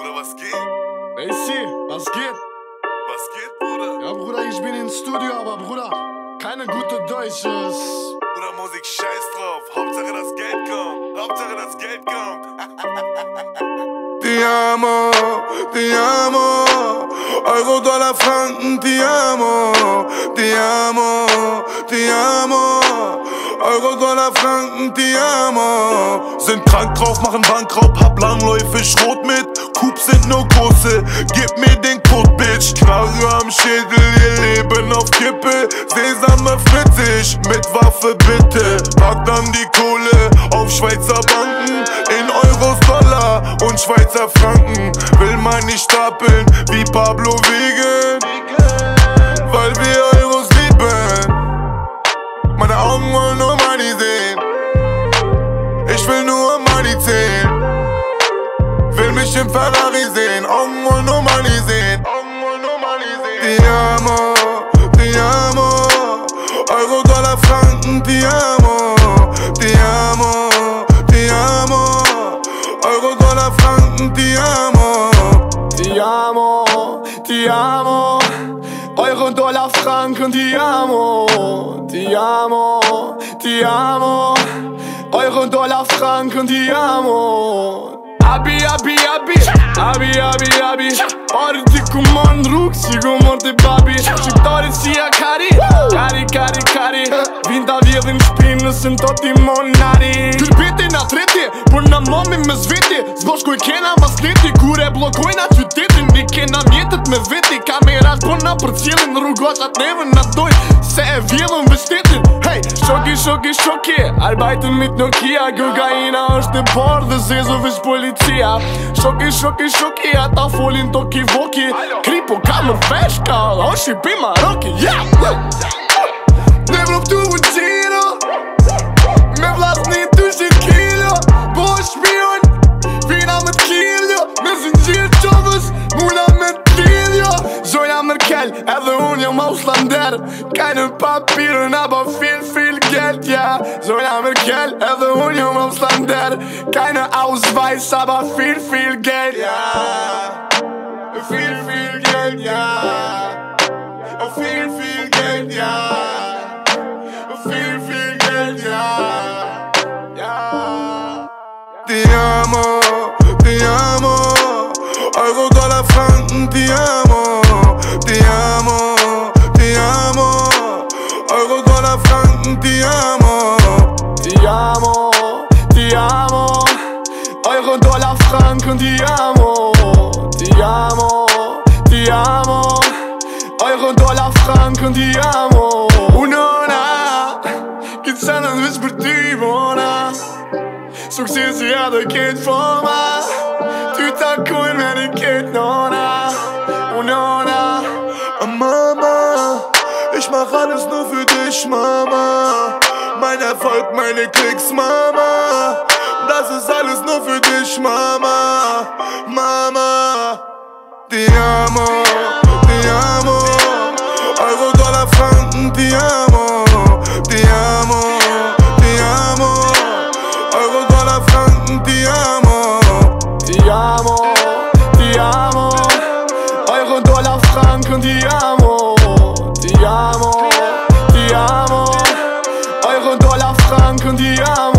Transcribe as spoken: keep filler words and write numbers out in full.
Bruder, was geht? Ey, C, was geht? Was geht, Bruder? Ja, Bruder, ich bin ins Studio, aber Bruder, keine gute Deutsches. Bruder, Musik, scheiß drauf. Hauptsache das Geld kommt. Hauptsache das Geld kommt. Ti amo, ti amo. Euro, Dollar, Franken, ti amo. Ti amo, ti amo. Euro, Dollar, Franken, ti amo. Sind krank drauf, machen Bankraub, hab langläufig Schrot mit. Coups sind nur große, gib mir den Code, Bitch. Knarre am Schädel, ihr Leben auf Kippe. Sesame fritzig, mit Waffe bitte. Pack dann die Kohle auf Schweizer Banken. In Euros, Dollar und Schweizer Franken. Will man nicht stapeln wie Pablo Wegen, weil wir Euros lieben. Meine Augen wollen nur Money sehen. Ich will nur Money zählen. Will mich im Ferrari sehen. Augen wollen nur Money sehen. Augen wollen nur Money sehen. Ti amo, ti amo. Euro, Dollar, Franken, ti amo. Ti amo, ti amo. Euro, Dollar, Franken, ti amo. Ti amo, ti amo. Euro, Dollar, Franken, ti amo. Ti amo, ti amo. Euro, Dollar, Franken, ti amo. Abi, abi, abi, abi, abi, abi. Orti kumand ruk, sigo monte babi. Shqiptari si a kari, kari, kari, kari. Vinda vjedhin shpinë nësën to ti monari. Kërpiti na treti, por na momi me zveti. Zboshkuj kena mas leti, kure blokojna qytetin. Ni kena mjetet me veti, kamerat po na për cilin. Rrugoqat neve na dojnë, se e vjedhën vështetin. Hey, shoki, shoki, shoki, arbajtën mit Nokia. Kokaina është e parë dhe zezo veç policia. Shoki, shoki, shoki, ata folin toki voki. Kripo kamër feshka, o shqipi Maroki, yeah! Ne vroptu u gjiro, me vlasni të shqit kilo. Po shpion, vina me t'kiljo. Me zingjir qovës, muna me t'lidjo. Zoja Merkel, edhe unë jam auslander. Kajnë papirën, aba fil, fil, gelt, yeah. Zoja Merkel, edhe unë jam auslander. Kajnë ausweis, aba fil, fil, gelt, yeah. Fil, fil, geld, yeah. Fil, fil, geld, yeah. Fil, fil, geld, yeah. Yeah. Ti amo, ti amo. Euro, Dollar, Franken, ti amo. Ti amo, ti amo. Euro, Dollar, Franken, ti amo. Ti amo, ti amo. Euro, Dollar, Franken, ti amo. Ti amo, ti amo. Euro, Dollar, Franken, ti amo. Unona, këtë sanën veç për ty, bona. Suksesi edhe këtë forma. Ty takojnë me një këtë nona. Unona. Mama, ich mach alles nur für dich, Mama. Mein Erfolg, meine Klicks, Mama. Das ist alles nur für dich, Mama. Mama. Ti amo, ti amo. Euro, Dollar, Franken, ti amo. Ti amo, ti amo. Euro, Dollar, Franken, ti amo. Ti amo, ti amo. Euro, Dollar, Franken, ti amo. Ti amo, ti amo. Euro, Dollar, Franken, ti amo.